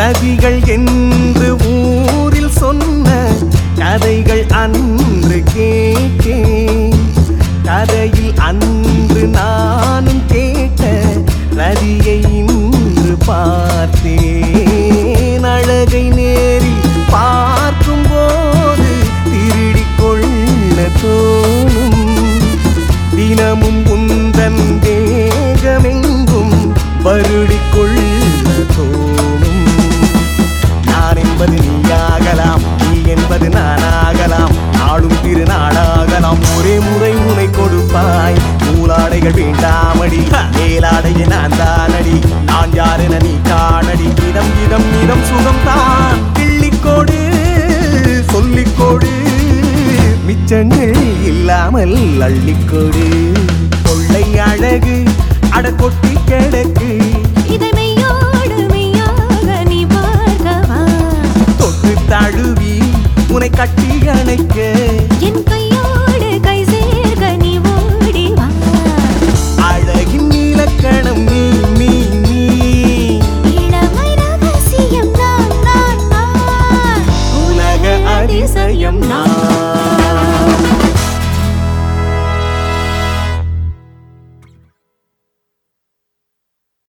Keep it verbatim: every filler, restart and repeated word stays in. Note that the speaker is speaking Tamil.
ரதிகள் என்று ஊரில் சொன்ன கதைகள் அன்று கேட்டேன். கதையில் அன்று நானும் கேட்ட ரதியை இன்று பார்த்தேன். அழகை நேரில் பார்க்கும் போது திருடிக் கொள்ள தோணும். தினமும் உந்தன் தேகமெங்கும் வருடிக் கொள்ள தோணும். நான் என்பது நீயாகலாம், நீ என்பது நானாகலாம். நாளும் திருநாளாகலாம். ஒரே முறை உனை கொடுப்பாய். நூலாடைகள் வேண்டாமடி, மேலாடைய நான் தானடி. நான் யாரென நீ காணடி. இதம் இதம் இதம் சுகம்தான் கிள்ளிக்கோடு சொல்லிக்கோடு. மிச்சங்கள் இல்லாமல் அள்ளிக்கோடு. கொள்ளை அழகு அட கொட்டி கிடக்கு. இதை மெய்யோடு மெய்யாக நீ பார்க்கவா? தொட்டு தழுவி உனை கட்டி அணைக்க என் கையோடு கை சேர்க்க நீ ஓடி வா. அழகின் இலக்கணம் நீ நீ நீ. இளமை ரகசியம் நான் நான் நான். உலக அதிசயம் நான்.